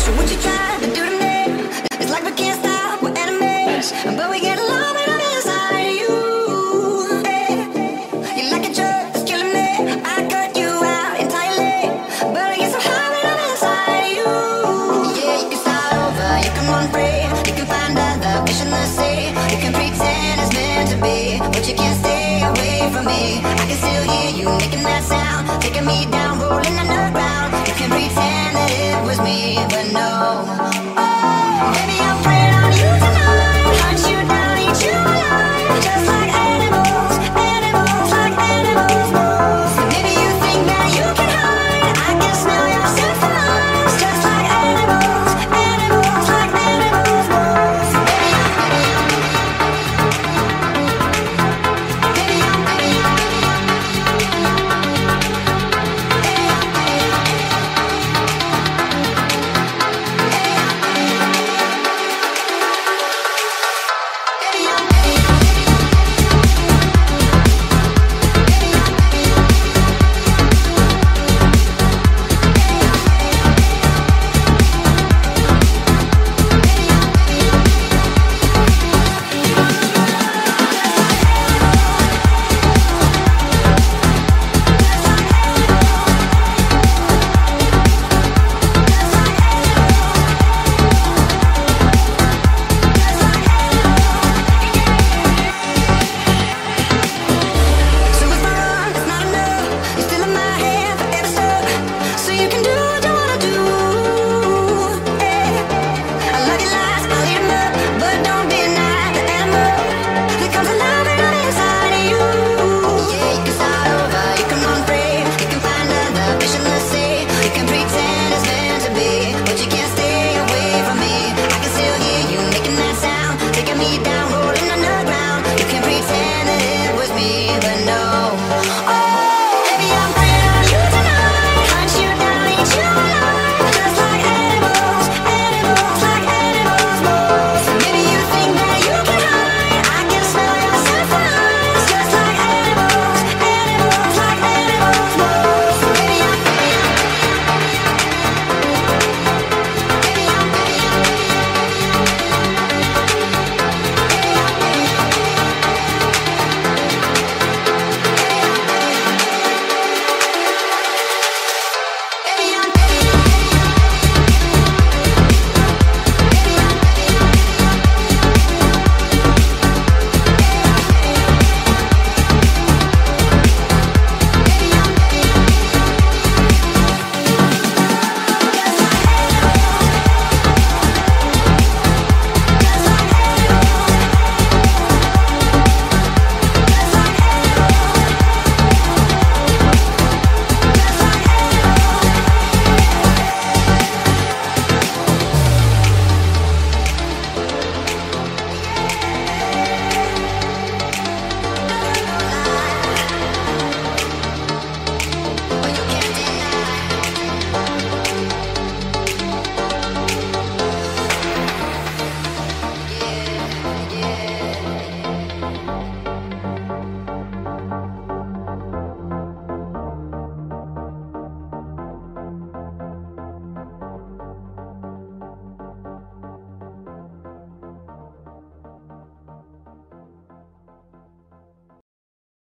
So what you trying to do to me? It's like we can't stop, we're enemies, but we get along when I'm inside you. Hey, you're like a drug that's killing me. I cut you out entirely, but I get so high when I'm inside you. Yeah, you can start over, you can run free, you can find other fish in the sea. You can pretend it's meant to be, but you can't stay away from me. I can still hear you making that sound, taking me down, rolling the night.